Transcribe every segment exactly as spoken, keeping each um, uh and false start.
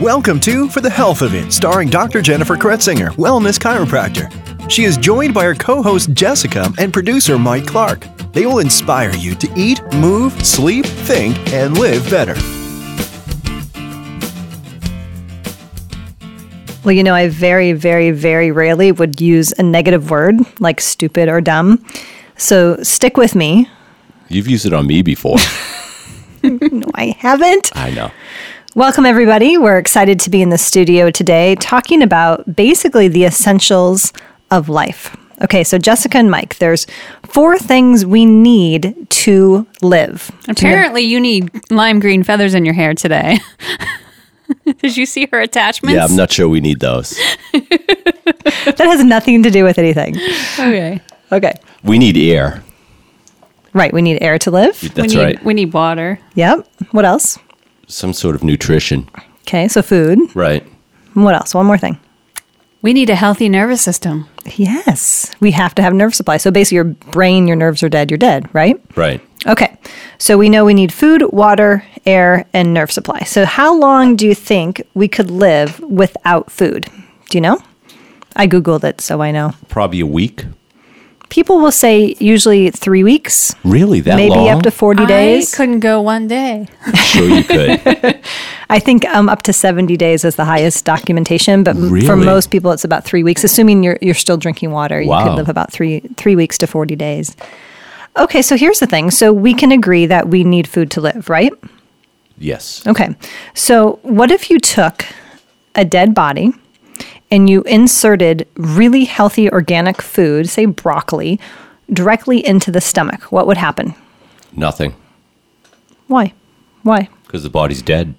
Welcome to For the Health of It, starring Doctor Jennifer Kretzinger, wellness chiropractor. She is joined by her co-host Jessica and producer Mike Clark. They will inspire you to eat, move, sleep, think, and live better. Well, you know, I very, very, very rarely would use a negative word like stupid or dumb. So stick with me. You've used it on me before. No, I haven't. I know. Welcome, everybody. We're excited to be in the studio today talking about basically the essentials of life. Okay, so Jessica and Mike, there's four things we need to live. Apparently, you need lime green feathers in your hair today. Did you see her attachments? Yeah, I'm not sure we need those. That has nothing to do with anything. Okay. Okay. We need air. Right, we need air to live. That's we need, right. We need water. Yep. What else? Some sort of nutrition. Okay, so food. Right. What else? One more thing. We need a healthy nervous system. Yes, we have to have nerve supply. So basically your brain, your nerves are dead, you're dead, right? Right. Okay, so we know we need food, water, air, and nerve supply. So how long do you think we could live without food? Do you know? I Googled it, so I know. Probably a week. People will say usually three weeks. Really? That maybe long? up to forty days. I couldn't go one day. Sure you could. I think um, up to seventy days is the highest documentation, but m- for Really? most people it's about three weeks. Assuming you're you're still drinking water, you Wow. could live about three three weeks to forty days. Okay, so here's the thing. So we can agree that we need food to live, right? Yes. Okay. So what if you took a dead body and you inserted really healthy organic food, say broccoli, directly into the stomach? What would happen? Nothing. Why? Why? Because the body's dead.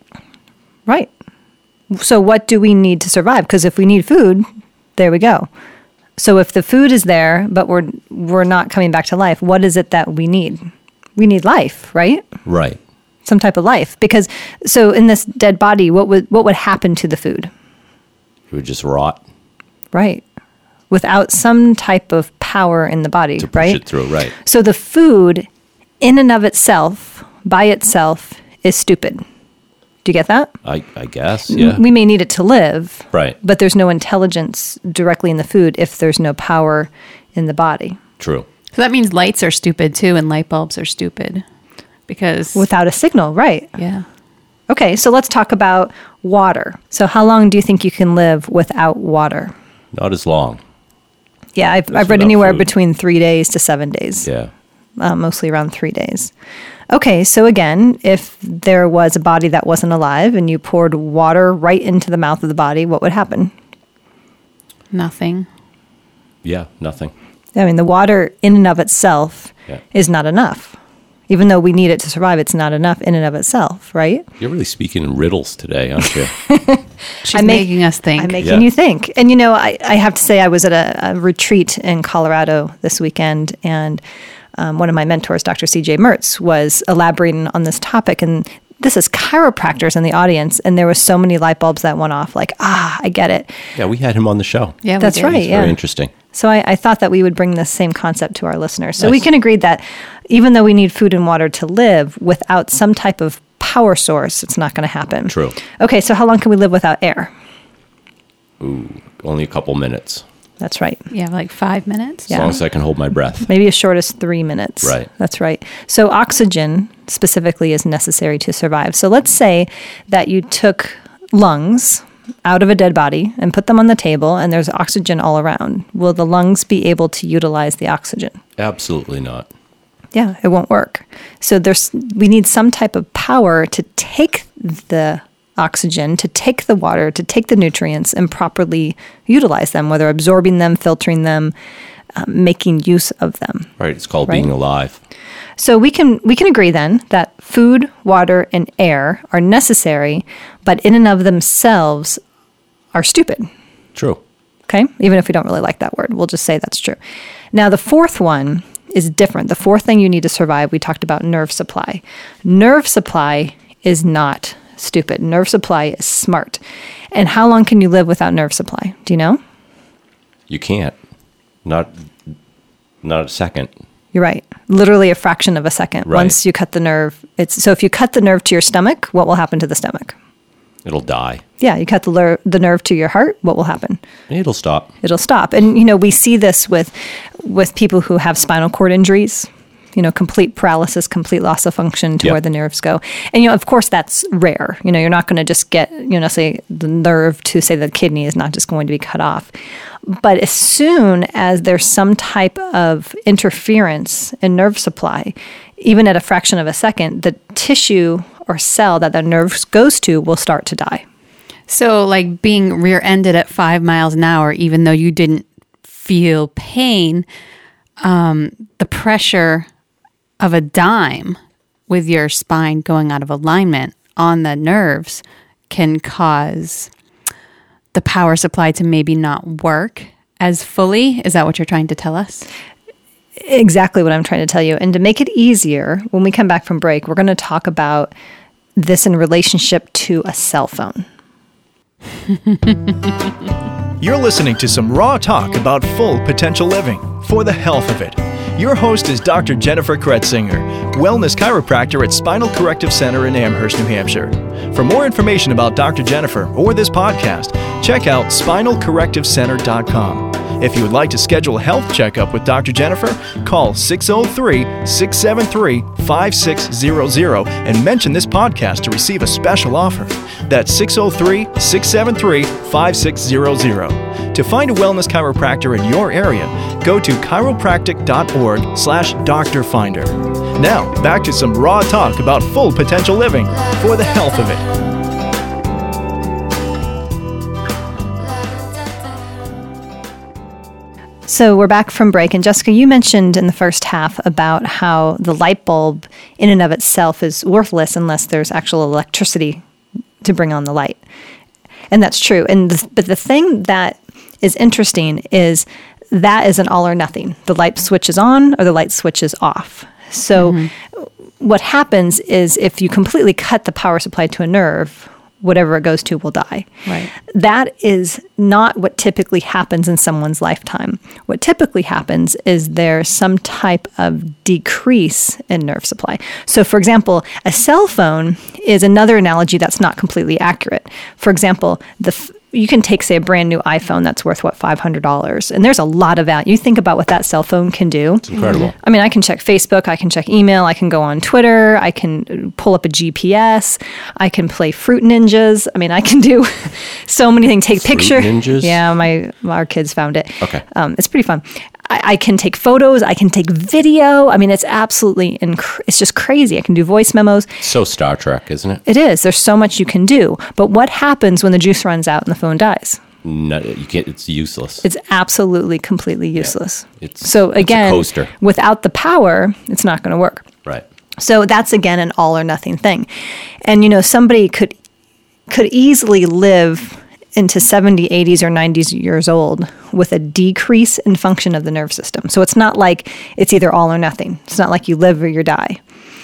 Right. So what do we need to survive? Because if we need food, there we go. So if the food is there, but we're we're not coming back to life, what is it that we need? We need life, right? Right. Some type of life. Because so in this dead body, what would what would happen to the food? It would just rot Right. Without some type of power in the body, to push right? it through. Right. So the food in and of itself, by itself, is stupid. Do you get that? I, I guess. Yeah. We may need it to live. Right. But there's no intelligence directly in the food if there's no power in the body. True. So that means lights are stupid too, and light bulbs are stupid because Without a signal, right. yeah. Okay, so let's talk about water. So how long do you think you can live without water? Not as long. Yeah, I've, That's I've read enough anywhere food. between three days to seven days. Yeah. Uh, mostly around three days. Okay, so again, if there was a body that wasn't alive and you poured water right into the mouth of the body, what would happen? Nothing. Yeah. Nothing. I mean, the water in and of itself Yeah. is not enough. Even though we need it to survive, it's not enough in and of itself, right? You're really speaking in riddles today, aren't you? She's I'm make- making us think. I'm making Yeah. you think. And, you know, I, I have to say I was at a, a retreat in Colorado this weekend, and um, one of my mentors, Doctor C J Mertz, was elaborating on this topic. And this is chiropractors in the audience, and there were so many light bulbs that went off, like, ah, I get it. Yeah, we had him on the show. yeah, we That's did. right. It's yeah. very interesting. So I, I thought that we would bring this same concept to our listeners. So we Nice. can agree that even though we need food and water to live, without some type of power source, it's not going to happen. True. Okay, so how long can we live without air? Ooh, only a couple minutes. That's right. Yeah, like five minutes. As Yeah. long as I can hold my breath. Maybe as short as three minutes. Right. That's right. So oxygen specifically is necessary to survive. So let's say that you took lungs out of a dead body and put them on the table and there's oxygen all around. Will the lungs be able to utilize the oxygen? Absolutely not. Yeah, it won't work. So there's we need some type of power to take the oxygen, to take the water, to take the nutrients and properly utilize them, whether absorbing them, filtering them, um, making use of them. Right. It's called Right. being alive. So we can we can agree then that food, water, and air are necessary, but in and of themselves are stupid. True. Okay? Even if we don't really like that word, we'll just say that's true. Now, the fourth one is different. The fourth thing you need to survive, we talked about nerve supply. Nerve supply is not stupid. Nerve supply is smart. And how long can you live without nerve supply? Do you know? You can't. Not not a second. You're right. Literally a fraction of a second. Right. Once you cut the nerve, it's so if you cut the nerve to your stomach, what will happen to the stomach? It'll die. Yeah, you cut the, ler- the nerve to your heart, what will happen? It'll stop. It'll stop. And, you know, we see this with with people who have spinal cord injuries, you know, complete paralysis, complete loss of function to Yep. where the nerves go. And, you know, of course, that's rare. You know, you're not going to just get, you know, say the nerve to, say, the kidney is not just going to be cut off. But as soon as there's some type of interference in nerve supply, even at a fraction of a second, the tissue or cell that the nerve goes to will start to die. So, like being rear-ended at five miles an hour, even though you didn't feel pain, um, the pressure of a dime with your spine going out of alignment on the nerves can cause the power supply to maybe not work as fully. Is that what you're trying to tell us? Exactly what I'm trying to tell you. And to make it easier, when we come back from break, we're going to talk about this in relationship to a cell phone. You're listening to some raw talk about full potential living for the health of it. Your host is Doctor Jennifer Kretzinger, wellness chiropractor at Spinal Corrective Center in Amherst, New Hampshire. For more information about Doctor Jennifer or this podcast, check out spinal corrective center dot com. If you would like to schedule a health checkup with Doctor Jennifer, call six oh three, six seven three, five six zero zero and mention this podcast to receive a special offer. That's six oh three, six seven three, five six zero zero. To find a wellness chiropractor in your area, go to chiropractic dot org slash doctor finder. Now, back to some raw talk about full potential living for the health of it. So we're back from break. And Jessica, you mentioned in the first half about how the light bulb in and of itself is worthless unless there's actual electricity to bring on the light. And that's true. And the, but the thing that is interesting is that is an all or nothing. The light switches on or the light switches off. So mm-hmm. what happens is if you completely cut the power supply to a nerve, whatever it goes to will die. Right. That is not what typically happens in someone's lifetime. What typically happens is there's some type of decrease in nerve supply. So, for example, a cell phone is another analogy that's not completely accurate. For example, the f- you can take, say, a brand new iPhone that's worth, what, five hundred dollars. And there's a lot of value. You think about what that cell phone can do. It's incredible. I mean, I can check Facebook, I can check email, I can go on Twitter, I can pull up a G P S, I can play Fruit Ninjas. I mean, I can do so many things. Take Fruit picture. Ninjas? Yeah, my our kids found it. Okay. Um, it's pretty fun. I, I can take photos, I can take video. I mean, it's absolutely, inc- it's just crazy. I can do voice memos. So Star Trek, isn't it? It is. There's so much you can do. But what happens when the juice runs out and the phone dies? No, you can't. It's useless. It's absolutely, completely useless. Yeah. It's- so it's a again, coaster. without the power, it's not going to work. Right. So that's, again, an all or nothing thing. And, you know, somebody could could easily live into seventy, eighties, or nineties years old with a decrease in function of the nerve system. So it's not like it's either all or nothing. It's not like you live or you die.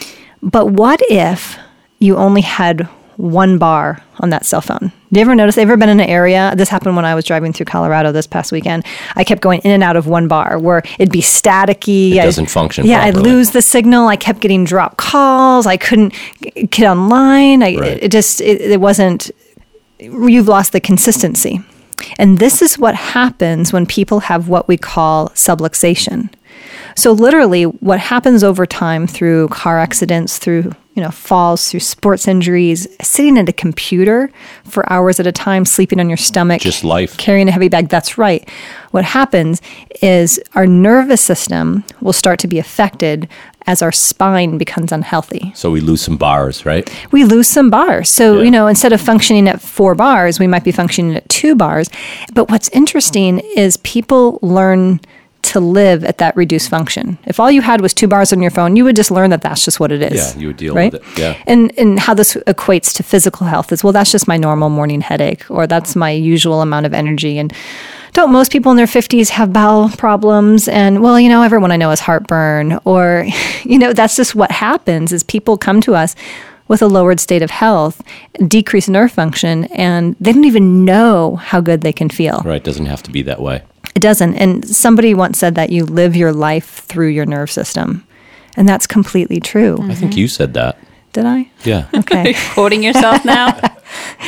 But what if you only had one bar on that cell phone? Do you ever notice, ever been in an area, this happened when I was driving through Colorado this past weekend, I kept going in and out of one bar where it'd be staticky. It doesn't function Yeah, properly. I'd lose the signal. I kept getting dropped calls. I couldn't g- get online. I, Right. It just, it, it wasn't, you've lost the consistency. And this is what happens when people have what we call subluxation. So literally what happens over time through car accidents, through, you know, falls, through sports injuries, sitting at a computer for hours at a time, sleeping on your stomach. Just life. Carrying a heavy bag. That's right. What happens is our nervous system will start to be affected as our spine becomes unhealthy. So we lose some bars, right? We lose some bars. So, Yeah. you know, instead of functioning at four bars, we might be functioning at two bars. But what's interesting is people learn to live at that reduced function. If all you had was two bars on your phone, you would just learn that that's just what it is. Yeah, you would deal right? with it. Yeah. And and how this equates to physical health is, well, that's just my normal morning headache, or that's my usual amount of energy. And don't most people in their fifties have bowel problems? And, well, you know, everyone I know has heartburn. Or, you know, that's just what happens is people come to us with a lowered state of health, decreased nerve function, and they don't even know how good they can feel. Right. Doesn't have to be that way. It doesn't. And somebody once said that you live your life through your nerve system. And that's completely true. I think you said that. Did I? Yeah. Okay. Quoting yourself now?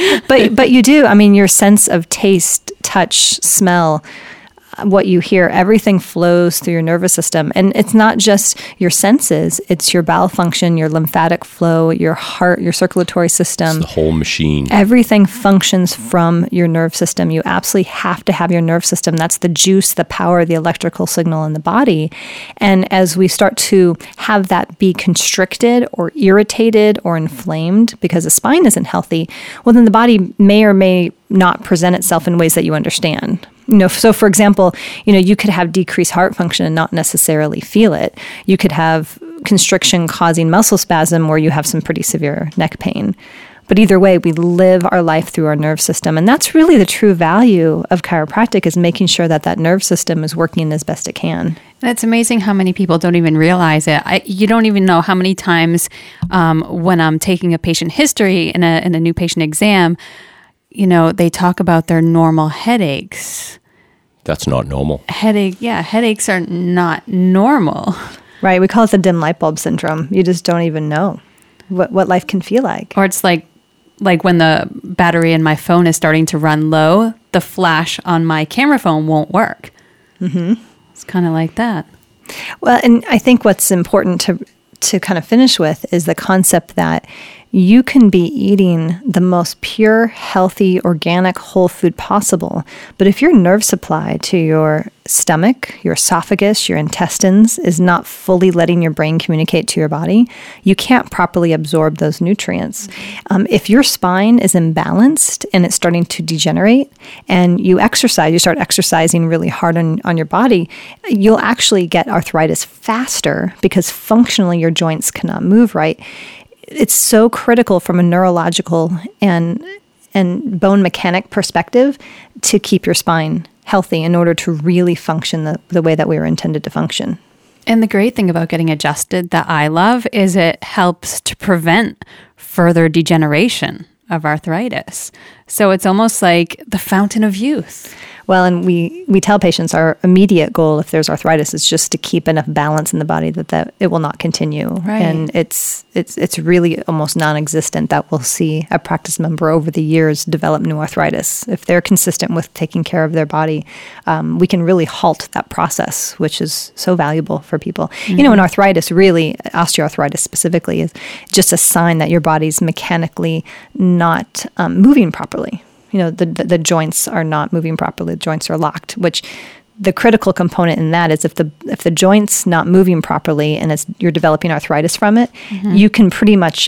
but but you do. I mean, your sense of taste, touch, smell, what you hear, everything flows through your nervous system. And it's not just your senses, it's your bowel function, your lymphatic flow, your heart, your circulatory system. It's the whole machine. Everything functions from your nerve system. You absolutely have to have your nerve system. That's the juice, the power, the electrical signal in the body. And as we start to have that be constricted or irritated or inflamed because the spine isn't healthy, well, then the body may or may not present itself in ways that you understand. You know, so for example, you know, you could have decreased heart function and not necessarily feel it. You could have constriction causing muscle spasm where you have some pretty severe neck pain. But either way, we live our life through our nerve system. And that's really the true value of chiropractic, is making sure that that nerve system is working as best it can. And it's amazing how many people don't even realize it. I, you don't even know how many times um, when I'm taking a patient history in a, in a new patient exam, you know, they talk about their normal headaches. That's not normal. Headache, yeah, headaches are not normal. Right. We call it the dim light bulb syndrome. You just don't even know what, what life can feel like. Or it's like like when the battery in my phone is starting to run low, the flash on my camera phone won't work. Mm-hmm. It's kind of like that. Well, and I think what's important to to kind of finish with is the concept that you can be eating the most pure, healthy, organic, whole food possible. But if your nerve supply to your stomach, your esophagus, your intestines is not fully letting your brain communicate to your body, you can't properly absorb those nutrients. Um, if your spine is imbalanced and it's starting to degenerate and you exercise, you start exercising really hard on, on your body, you'll actually get arthritis faster because functionally your joints cannot move right. It's so critical from a neurological and and bone mechanic perspective to keep your spine healthy in order to really function the, the way that we were intended to function. And the great thing about getting adjusted that I love is it helps to prevent further degeneration of arthritis. So it's almost like the fountain of youth. Well, and we, we tell patients our immediate goal if there's arthritis is just to keep enough balance in the body that, that it will not continue. Right. And it's it's it's really almost non-existent that we'll see a practice member over the years develop new arthritis. If they're consistent with taking care of their body, um, we can really halt that process, which is so valuable for people. Mm-hmm. You know, and arthritis really, osteoarthritis specifically, is just a sign that your body's mechanically not um, moving properly. You know, the, the the joints are not moving properly. The joints are locked, which the critical component in that is if the if the joint's not moving properly and it's, you're developing arthritis from it, mm-hmm. you can pretty much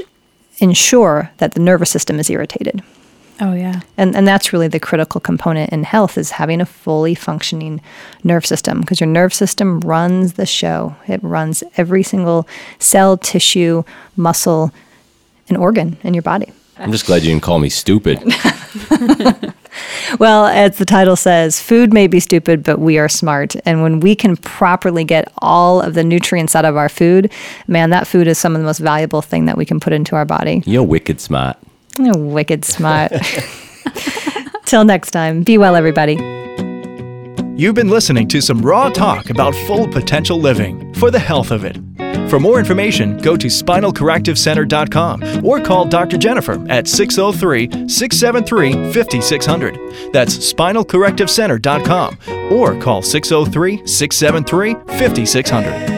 ensure that the nervous system is irritated. Oh, yeah. And and that's really the critical component in health, is having a fully functioning nerve system, because your nerve system runs the show. It runs every single cell, tissue, muscle, and organ in your body. I'm just glad you didn't call me stupid. Well, as the title says, food may be stupid, but we are smart. And when we can properly get all of the nutrients out of our food, man, that food is some of the most valuable thing that we can put into our body. You're wicked smart. You're wicked smart. Till next time, be well, everybody. You've been listening to some raw talk about full potential living for the health of it. For more information, go to spinal corrective center dot com or call Doctor Jennifer at six oh three, six seven three, five six zero zero. That's spinal corrective center dot com or call six oh three, six seven three, five six zero zero.